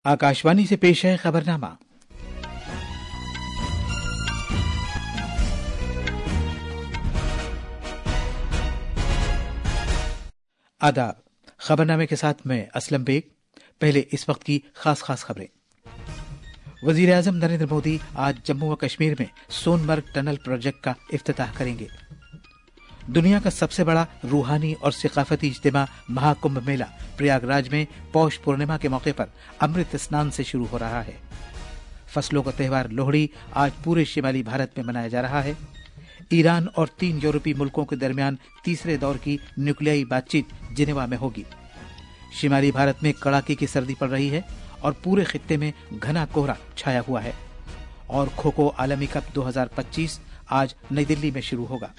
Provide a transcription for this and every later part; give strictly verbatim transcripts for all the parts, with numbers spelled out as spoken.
आकाशवाणी से पेश है खबरनामा। आदाब। खबरनामे के साथ मैं असलम बेग। पहले इस वक्त की खास खास खबरें। वजीर आजम नरेंद्र मोदी आज जम्मू व कश्मीर में सोनमर्ग टनल प्रोजेक्ट का इफ्तिताह करेंगे। दुनिया का सबसे बड़ा रूहानी और सकाफती इज्तिमा महाकुंभ मेला प्रयागराज में पौष पूर्णिमा के मौके पर अमृत स्नान से शुरू हो रहा है। फसलों का त्योहार लोहड़ी आज पूरे शिमाली भारत में मनाया जा रहा है। ईरान और तीन यूरोपीय मुल्कों के दरमियान तीसरे दौर की न्यूक्लियाई बातचीत जिनेवा में होगी। शिमाली भारत में कड़ाके की सर्दी पड़ रही है और पूरे खित्ते में घना कोहरा छाया हुआ है। और खो खो आलमी कप दो हज़ार पच्चीस आज नई दिल्ली में शुरू होगा।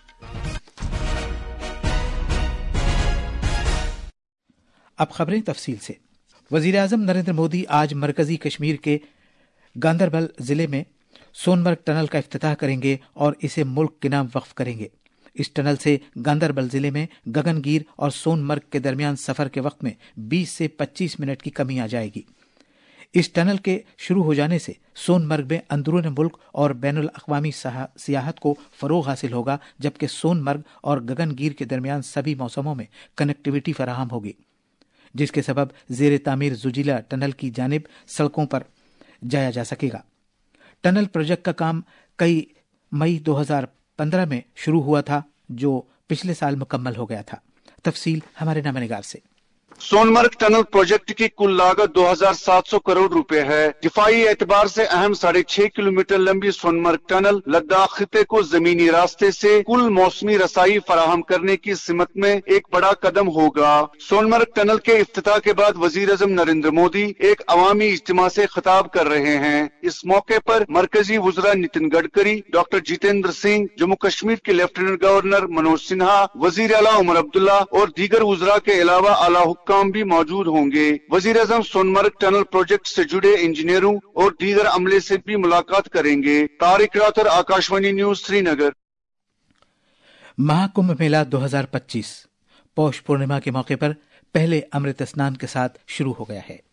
अब खबरें तफसील से। वजीर आजम नरेंद्र मोदी आज मरकजी कश्मीर के गांदरबल जिले में सोनमर्ग टनल का इफ्तिताह करेंगे और इसे मुल्क के नाम वक्फ करेंगे। इस टनल से गांदरबल जिले में गगनगीर और सोनमर्ग के दरमियान सफर के वक्त में बीस से पच्चीस मिनट की कमी आ जाएगी। इस टनल के शुरू हो जाने से सोनमर्ग में अंदरून मुल्क और बैनुल अक़वामी सियाहत को फरोग हासिल होगा, जबकि सोनमर्ग और गगनगीर के दरमियान सभी मौसमों में कनेक्टिविटी फराहम होगी, जिसके सबब जेर तामीर जुजीला टनल की जानिब सड़कों पर जाया जा सकेगा। टनल प्रोजेक्ट का काम कई मई दो हज़ार पंद्रह में शुरू हुआ था, जो पिछले साल मुकम्मल हो गया था। तफसील हमारे नामनिगार से। सोनमर्ग टनल प्रोजेक्ट की कुल लागत दो हज़ार सात सौ करोड़ रुपए है। दिफाई एतबार से अहम साढ़े छह किलोमीटर लंबी सोनमर्ग टनल लद्दाख खिते को जमीनी रास्ते से कुल मौसमी रसाई फराहम करने की सिमत में एक बड़ा कदम होगा। सोनमर्ग टनल के इफ्तिताह के बाद वजीर आजम नरेंद्र मोदी एक अवामी इज्तिमा से खिताब कर रहे हैं। इस मौके पर मरकजी वज़रा नितिन गडकरी, डॉक्टर जितेंद्र सिंह, जम्मू कश्मीर के लेफ्टिनेंट गवर्नर मनोज सिन्हा, वजीर आला उमर अब्दुल्ला और दीगर वज़रा के अलावा आला काम भी मौजूद होंगे। वजीर आजम सोनमर्ग टनल प्रोजेक्ट से जुड़े इंजीनियरों और दीगर अमले से भी मुलाकात करेंगे। तारिक रातर, आकाशवाणी न्यूज, श्रीनगर। महाकुंभ मेला दो हज़ार पच्चीस पौष पूर्णिमा के मौके पर पहले अमृत स्नान के साथ शुरू हो गया है।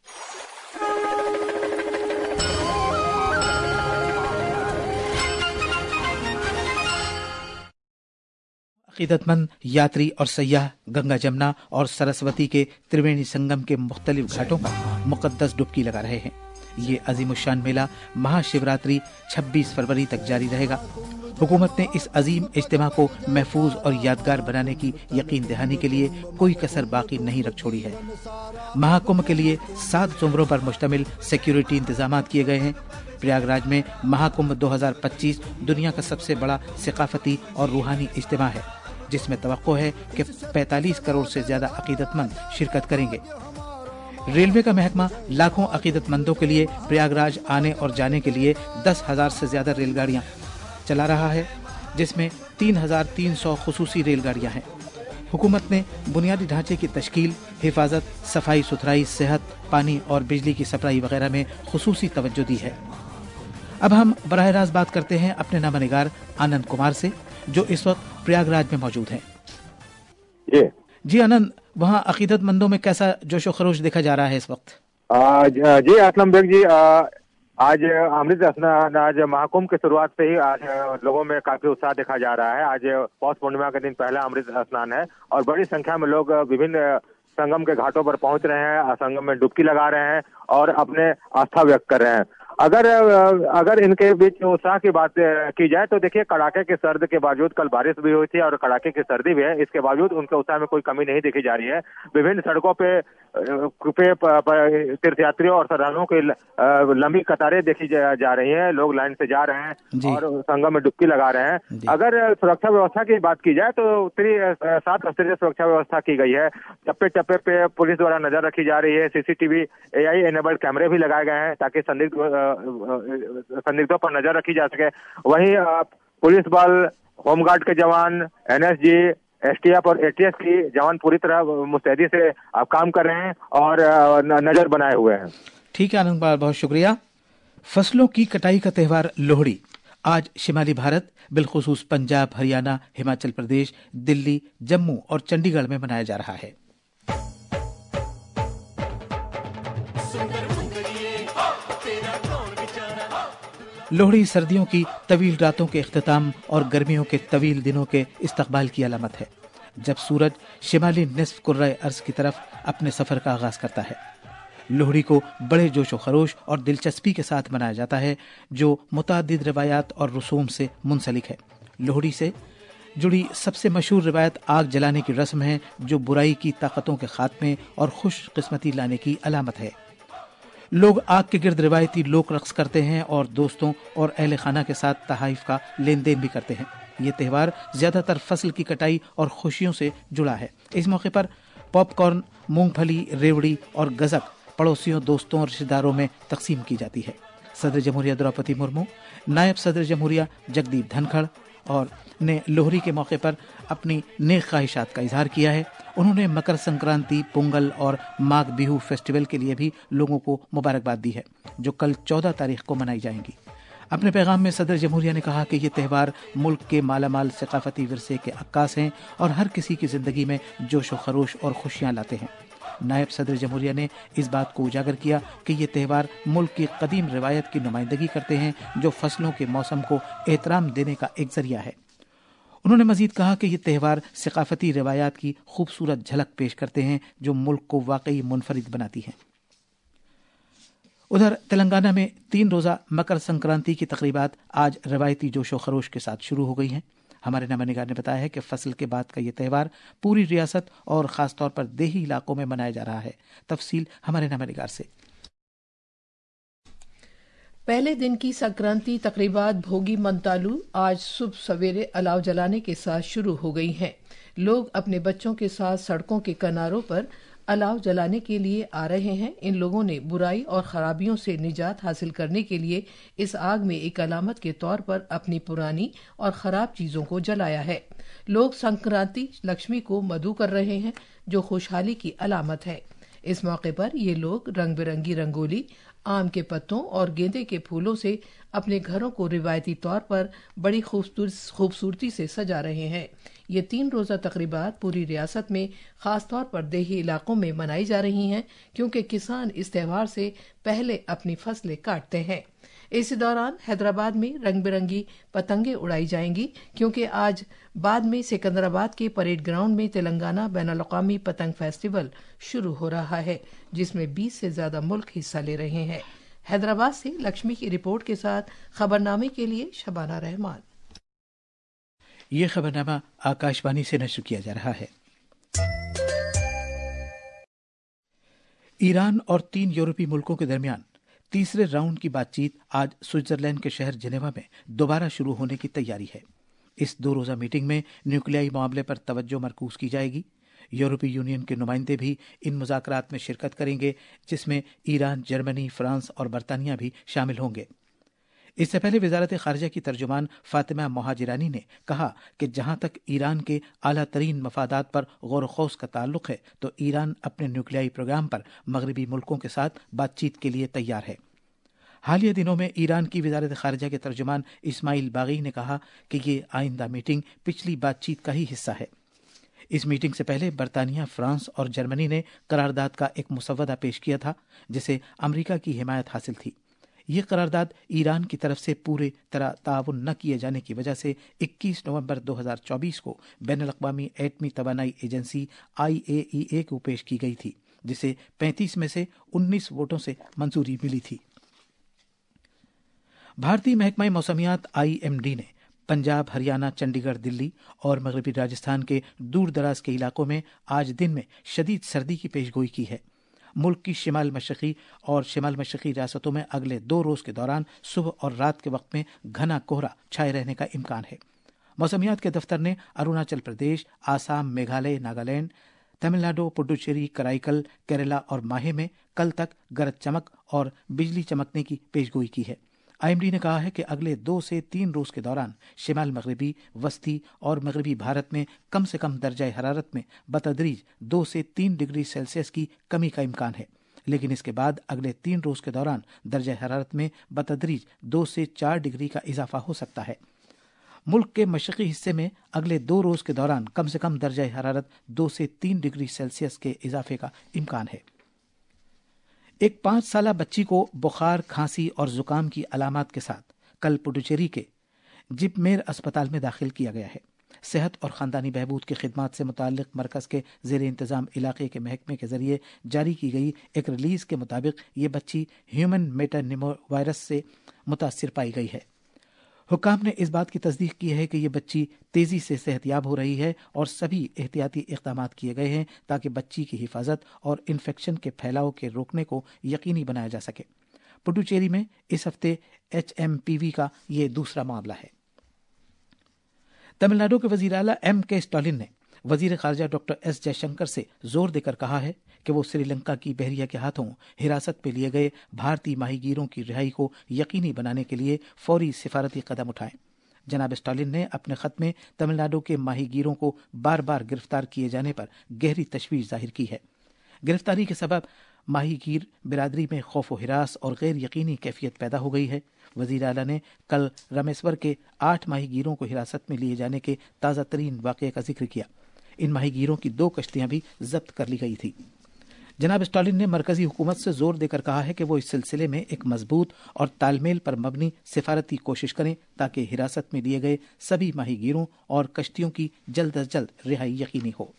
अकीदतमंद यात्री और सयाह गंगा, जमुना और सरस्वती के त्रिवेणी संगम के मुख्तलिफ घाटों पर मुकद्दस डुबकी लगा रहे हैं। ये अजीमुशान मेला महाशिवरात्रि छब्बीस फरवरी तक जारी रहेगा। हुकूमत ने इस अजीम इज्तिमा को महफूज और यादगार बनाने की यकीन दहानी के लिए कोई कसर बाकी नहीं रख छोड़ी है। महाकुंभ के लिए सात जुमरों पर मुश्तमिल सिक्योरिटी इंतजाम किए गए हैं। प्रयागराज में महाकुंभ दो हज़ार पच्चीस दुनिया का सबसे बड़ा सकाफती और रूहानी इज्तिमा है, जिसमें तवक्को है कि पैंतालीस करोड़ से ज्यादा अकीदतमंद शिरकत करेंगे। रेलवे का महकमा लाखों अकीदतमंदों के लिए प्रयागराज आने और जाने के लिए दस हजार से ज्यादा रेलगाड़ियां चला रहा है, जिसमें तीन हजार तीन सौ खुसूसी रेलगाड़ियां हैं। हुकूमत ने बुनियादी ढांचे की तश्कील, हिफाजत, सफाई सुथराई, सेहत, पानी और बिजली की सप्लाई वगैरह में खुसूसी तवज्जो दी है। अब हम बराह रास्त बात करते हैं अपने नामनिगार आनंद कुमार से, जो इस वक्त प्रयागराज में मौजूद हैं। जी जी आनंद, वहाँ अकीदतमंदों में कैसा जोशो खरोश देखा जा रहा है इस वक्त? आ, जी असलम बेग जी, आ, आज अमृत स्नान, आज महाकुंभ की शुरुआत से ही आज लोगों में काफी उत्साह देखा जा रहा है। आज पौष पूर्णिमा के दिन पहला अमृत स्नान है और बड़ी संख्या में लोग विभिन्न संगम के घाटों पर पहुंच रहे हैं, संगम में डुबकी लगा रहे हैं और अपने आस्था व्यक्त कर रहे हैं। अगर अगर इनके बीच उत्साह की बात की जाए तो देखिए, कड़ाके की सर्द के बावजूद कल बारिश भी हुई थी और कड़ाके की सर्दी भी है, इसके बावजूद उनके उत्साह में कोई कमी नहीं देखी जा रही है। विभिन्न सड़कों पे पे तीर्थयात्रियों और श्रद्धालुओं की लंबी कतारें देखी जा, जा रही हैं। लोग लाइन से जा रहे हैं और संगम में डुबकी लगा रहे हैं। अगर सुरक्षा व्यवस्था की बात की जाए तो सात स्तरीय सुरक्षा व्यवस्था की गई है। चप्पे चप्पे पे पुलिस द्वारा नजर रखी जा रही है। सीसीटीवी एआई एनेबल्ड कैमरे भी लगाए गए हैं ताकि संदिग्ध संदिग्धों पर नजर रखी जा सके। वहीं पुलिस बल, होमगार्ड के जवान, एनएसजी, एसटीएफ और एटीएस की जवान पूरी तरह मुस्तैदी से काम कर रहे हैं और नजर बनाए हुए हैं। ठीक है आनंद, बहुत शुक्रिया। फसलों की कटाई का त्योहार लोहड़ी आज शिमाली भारत, बिलखुसूस पंजाब, हरियाणा, हिमाचल प्रदेश, दिल्ली, जम्मू और चंडीगढ़ में मनाया जा रहा है। लोहड़ी सर्दियों की तवील रातों के इख्तिताम और गर्मियों के तवील दिनों के इस्तकबाल की अलामत है, जब सूरज शिमाली निस्फ कुर्राए अर्ज की तरफ अपने सफर का आगाज करता है। लोहड़ी को बड़े जोशो खरोश और दिलचस्पी के साथ मनाया जाता है, जो मुतादिद रिवायात और रसूम से मुंसलिक है। लोहड़ी से जुड़ी सबसे मशहूर रिवायत आग जलाने की रस्म है, जो बुराई की ताकतों के खात्मे और खुश किस्मती लाने की अलामत है। लोग आग के गिर्द रिवायती लोक रक्स करते हैं और दोस्तों और अहले खाना के साथ तहाइफ का लेन देन भी करते हैं। ये त्यौहार ज्यादातर फसल की कटाई और खुशियों से जुड़ा है। इस मौके पर पॉपकॉर्न, मूंगफली, रेवड़ी और गजक पड़ोसियों, दोस्तों और रिश्तेदारों में तकसीम की जाती है। सदर जमहूरिया द्रौपदी मुर्मू, नायब सदर जमहूरिया जगदीप धनखड़ और ने लोहड़ी के मौके पर अपनी नेक ख्वाहिशात का इजहार किया है। उन्होंने मकर संक्रांति, पोंगल और माघ बिहू फेस्टिवल के लिए भी लोगों को मुबारकबाद दी है, जो कल चौदह तारीख को मनाई जाएंगी। अपने पैगाम में सदर जमहूरिया ने कहा कि ये त्यौहार मुल्क के मालामाल सकाफती विरसे के अक्कास हैं और हर किसी की जिंदगी में जोश व खरोश और खुशियां लाते हैं। नायब सदर जमहूरिया ने इस बात को उजागर किया कि ये त्यौहार मुल्क की कदीम रिवायत की नुमाइंदगी करते हैं, जो फसलों के मौसम को एहतराम देने का एक जरिया है। उन्होंने मजीद कहा कि ये त्यौहार सकाफती रिवायात की खूबसूरत झलक पेश करते हैं, जो मुल्क को वाकई मुनफरिद बनाती हैं। उधर तेलंगाना में तीन रोजा मकर संक्रांति की तकरीबात आज रवायती जोशो खरोश के साथ शुरू हो गई हैं। हमारे नमानिगार ने बताया है कि फसल के बाद का ये त्यौहार पूरी रियासत और खास तौर पर देही इलाकों में मनाया जा रहा है। तफसील हमारे नमानिगार से। पहले दिन की संक्रांति तकरीबात भोगी मंतालू आज सुबह सवेरे अलाव जलाने के साथ शुरू हो गई हैं। लोग अपने बच्चों के साथ सड़कों के किनारों पर अलाव जलाने के लिए आ रहे हैं। इन लोगों ने बुराई और खराबियों से निजात हासिल करने के लिए इस आग में एक अलामत के तौर पर अपनी पुरानी और खराब चीजों को जलाया है। लोग संक्रांति लक्ष्मी को मधु कर रहे हैं, जो खुशहाली की अलामत है। इस मौके पर ये लोग रंग बिरंगी रंगोली, आम के पत्तों और गेंदे के फूलों से अपने घरों को रिवायती तौर पर बड़ी खूबसूरती से सजा रहे हैं। ये तीन रोजा तकरीबात पूरी रियासत में खास तौर पर देही इलाकों में मनाई जा रही हैं, क्योंकि किसान इस त्यौहार से पहले अपनी फसलें काटते हैं। इस दौरान हैदराबाद में रंग बिरंगी पतंगे उड़ाई जाएंगी, क्योंकि आज बाद में सिकंदराबाद के परेड ग्राउंड में तेलंगाना बैनुल-अक़वामी पतंग फेस्टिवल शुरू हो रहा है, जिसमें बीस से ज्यादा मुल्क हिस्सा ले रहे हैं। हैदराबाद से लक्ष्मी की रिपोर्ट के साथ खबरनामे के लिए शबाना रहमान। ये खबरनामा आकाशवाणी से नश्र किया जा रहा है। ईरान और तीन यूरोपीय मुल्कों के दरमियान तीसरे राउंड की बातचीत आज स्विट्जरलैंड के शहर जिनेवा में दोबारा शुरू होने की तैयारी है। इस दो रोजा मीटिंग में न्यूक्लियाई मामले पर तवज्जो मरकूज की जाएगी। यूरोपीय यूनियन के नुमाइंदे भी इन मुज़ाकरात में शिरकत करेंगे, जिसमें ईरान, जर्मनी, फ्रांस और बरतानिया भी शामिल होंगे। इससे पहले वजारत खारजा की तर्जुमान फातिमा मोहाजिरानी ने कहा कि जहां तक ईरान के आला तरीन मफादात पर गौर खौस का ताल्लुक है, तो ईरान अपने न्यूक्लियाई प्रोग्राम पर मगरबी मुल्कों के साथ बातचीत के लिए तैयार है। हालिया दिनों में ईरान की वजारत खारजा के तर्जुमान इस्माइल बागी ने कहा कि ये आइंदा मीटिंग पिछली बातचीत का ही हिस्सा है। इस मीटिंग से पहले बरतानिया, फ्रांस और जर्मनी ने करारदाद का एक मुसव्वदा पेश किया था, जिसे अमरीका की हिमायत हासिल थी। ये करारदाद ईरान की तरफ से पूरी तरह ताउन न किए जाने की वजह से इक्कीस नवंबर दो हज़ार चौबीस को बैनुल-अक़वामी एटमी तवानाई एजेंसी आई ए ई ए को पेश की गई थी, जिसे पैंतीस में से उन्नीस वोटों से मंजूरी मिली थी। भारतीय महकमा मौसमियात आई एम डी ने पंजाब, हरियाणा, चंडीगढ़, दिल्ली और मगरबी राजस्थान के दूर दराज के इलाकों में आज दिन में शदीद सर्दी की पेशगोई की है। मुल्क की शिमाल मशरकी और शिमाल मशरकी रियासतों में अगले दो रोज के दौरान सुबह और रात के वक्त में घना कोहरा छाए रहने का इम्कान है। मौसमियात के दफ्तर ने अरुणाचल प्रदेश, आसाम, मेघालय, नागालैंड, तमिलनाडु, पुडुचेरी, कराईकल, केरला और माहे में कल तक गरज चमक और बिजली चमकने की पेशगोई की है। आईएमडी ने कहा है कि अगले दो से तीन रोज के दौरान शिमाल मगरबी, वस्ती और मगरबी भारत में कम से कम दर्जा हरारत में बतदरीज दो से तीन डिग्री सेल्सियस की कमी का इम्कान है, लेकिन इसके बाद अगले तीन रोज के दौरान दर्जा हरारत में बतदरीज दो से चार डिग्री का इजाफा हो सकता है। मुल्क के मशरकी हिस्से में अगले दो रोज के दौरान कम से कम दर्जा हरारत दो से तीन डिग्री सेल्सियस के इजाफे का इम्कान है। एक पांच साल बच्ची को बुखार, खांसी और जुकाम की अलामत के साथ कल पुडुचेरी के जिपमेर अस्पताल में दाखिल किया गया है। सेहत और ख़ानदानी बहबूद की खिदमात से मुताल्लिक मरकज़ के ज़ेर इंतज़ाम इलाके के महकमे के ज़रिए जारी की गई एक रिलीज़ के मुताबिक ये बच्ची ह्यूमन मेटानिमो वायरस से मुतासिर पाई गई है। हुक्काम ने इस बात की तस्दीक की है कि ये बच्ची तेज़ी से सेहतयाब हो रही है और सभी एहतियाती इक़दाम किए गए हैं ताकि बच्ची की हिफाजत और इन्फेक्शन के फैलाव के रोकने को यकीनी बनाया जा सके। पुडुचेरी में इस हफ्ते एच एम पी वी का ये दूसरा मामला है। तमिलनाडु के वजीर आला एम के स्टालिन ने वजीर खारजा डॉक्टर एस जयशंकर से जोर देकर कहा है कि वो श्रीलंका की बहरिया के हाथों हिरासत में लिए गए भारतीय माहीगीरों की रिहाई को यकीनी बनाने के लिए फौरी सिफारती कदम उठाएं। जनाब स्टालिन ने अपने खत में तमिलनाडु के माहीगीरों को बार बार गिरफ्तार किए जाने पर गहरी तशवीश जाहिर की है। गिरफ्तारी के सबब माहीगीर बिरादरी में खौफ व हिरास और गैर यकीनी कैफियत पैदा हो गई है। वजीर आला ने कल रामेश्वर के आठ माहीगीरों को हिरासत में लिए जाने के ताज़ा तरीन वाक़े का जिक्र किया। इन माहीगीरों की दो कश्तियां भी जब्त कर ली गई थी। जनाब स्टालिन ने मरकजी हुकूमत से जोर देकर कहा है कि वो इस सिलसिले में एक मजबूत और तालमेल पर मबनी सिफारती कोशिश करें ताकि हिरासत में लिए गए सभी माहीगीरों और कश्तियों की जल्द अज जल्द रिहाई यकीनी हो।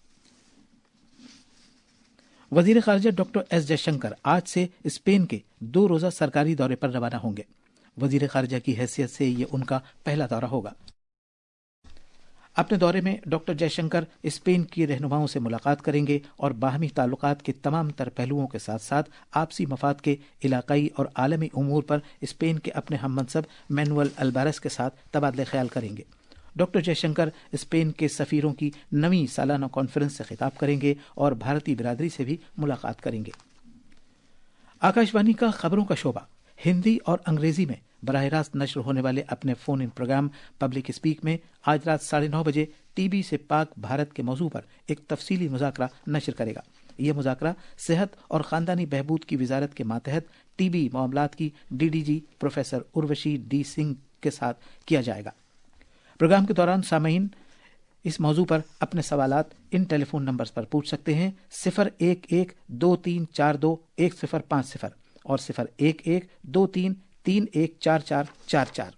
वजीर खारजा डॉक्टर एस जयशंकर आज से स्पेन के दो रोजा सरकारी दौरे पर रवाना होंगे। वजीर खारजा की हैसियत से ये उनका पहला दौरा होगा। अपने दौरे में डॉक्टर जयशंकर स्पेन की रहनुमाओं से मुलाकात करेंगे और बाहमी ताल्लुकात के तमाम तर पहलुओं के साथ साथ आपसी मफाद के इलाकाई और आलमी उमूर पर स्पेन के अपने हम मनसब मैनुअल अल्बारस के साथ तबादले ख्याल करेंगे। डॉक्टर जयशंकर स्पेन के सफीरों की नवीं सालाना कॉन्फ्रेंस से खिताब करेंगे और भारतीय बिरादरी से भी मुलाकात करेंगे। आकाशवाणी का खबरों का शोबा हिंदी और अंग्रेजी में बराह रास्त नश्र होने वाले अपने phone in programme public speak में आज रात साढ़े नौ बजे टीबी से पाक भारत के मौजू पर एक तफसीली मुज़ाकरा नश्र करेगा। यह मुज़ाकरा सेहत और ख़ानदानी बहबूद की वजारत के मातहत टीबी मामलात की DDG professor Urvashi D Singh के साथ किया जाएगा। प्रोग्राम के दौरान सामीन इस मौजू पर अपने सवालात इन टेलीफोन नंबर्स पर पूछ सकते हैं सिफर एक एक दो तीन चार दो एक सिफर पाँच सिफर और सिफर एक एक दो तीन तीन एक चार चार चार चार।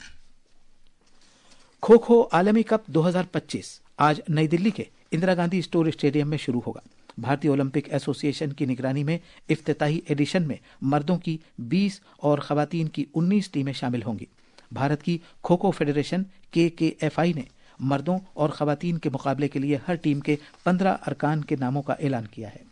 खो खो आलमी कप दो हज़ार पच्चीस आज नई दिल्ली के इंदिरा गांधी स्टोर स्टेडियम में शुरू होगा। भारतीय ओलंपिक एसोसिएशन की निगरानी में इफ्तिताही एडिशन में मर्दों की बीस और खवातीन की उन्नीस टीमें शामिल होंगी। भारत की खो खो फेडरेशन के के एफ आई ने मर्दों और खवातीन के मुकाबले के लिए हर टीम के पंद्रह अरकान के नामों का ऐलान किया है।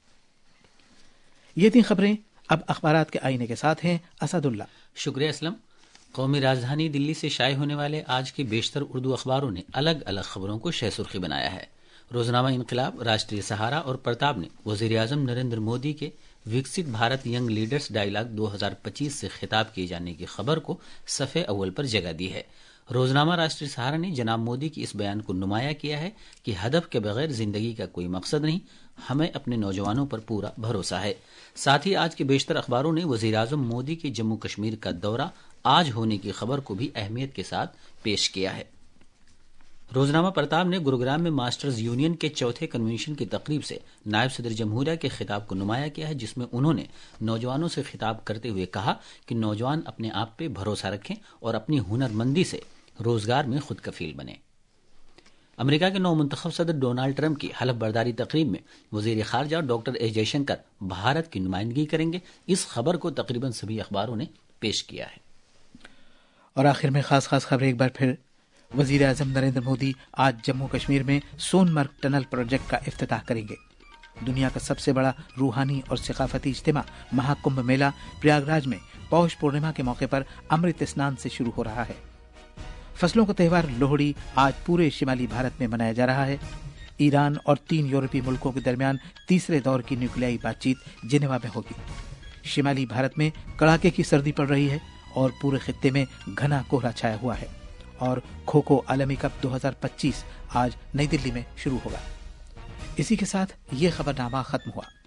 ये थी खबरें। अब अखबारात के आईने के साथ हैं असदुल्ला। शुक्रिया असलम। कौमी राजधानी दिल्ली से शाये होने वाले आज के बेशतर उर्दू अखबारों ने अलग अलग खबरों को शह सुर्खी बनाया है। रोजनामा इनकलाब, राष्ट्रीय सहारा और प्रताप ने वजीर आजम नरेंद्र मोदी के विकसित भारत यंग लीडर्स डायलॉग दो हज़ार पच्चीस से खिताब किए जाने की खबर को सफ़े अव्वल पर जगह दी है। रोजनामा राष्ट्रीय सहारा ने जनाब मोदी की इस बयान को नुमाया किया है कि हदफ के बगैर जिंदगी का कोई मकसद नहीं, हमें अपने नौजवानों पर पूरा भरोसा है। साथ ही आज के बेशतर अखबारों ने वजीर आजम मोदी के जम्मू कश्मीर का दौरा आज होने की खबर को भी अहमियत के साथ पेश किया है। रोजनामा प्रताप ने गुरुग्राम में मास्टर्स यूनियन के चौथे कन्वेंशन की तकरीब से नायब सदर जमहूरिया के खिताब को नुमाया किया है, जिसमें उन्होंने नौजवानों से खिताब करते हुए कहा कि नौजवान अपने आप पे भरोसा रखें और अपनी हुनरमंदी से रोजगार में खुद कफील बने। अमेरिका के नौ मुंतखब सदर डोनाल्ड ट्रंप की हलफ बर्दारी तकरीब में वजीर खारजा डॉक्टर एस जयशंकर भारत की नुमाइंदगी करेंगे। इस खबर को तकरीबन सभी अखबारों ने पेश किया है। और आखिर में खास खास खबरें एक बार फिर। वजीर आजम नरेंद्र मोदी आज जम्मू कश्मीर में सोनमर्ग टनल प्रोजेक्ट का इफ्तिताह करेंगे। दुनिया का सबसे बड़ा रूहानी और सकाफती इज्तिमा महाकुंभ मेला प्रयागराज में पौष पूर्णिमा के मौके पर अमृत स्नान से शुरू हो रहा है। फसलों का त्यौहार लोहड़ी आज पूरे शिमाली भारत में मनाया जा रहा है। ईरान और तीन यूरोपीय मुल्कों के दरमियान तीसरे दौर की न्यूक्लियाई बातचीत जिनेवा में होगी। शिमाली भारत में कड़ाके की सर्दी पड़ रही है और पूरे खित्ते में घना कोहरा छाया हुआ है। और खो खो आलमी कप दो हज़ार पच्चीस आज नई दिल्ली में शुरू होगा। इसी के साथ ये खबरनामा खत्म हुआ।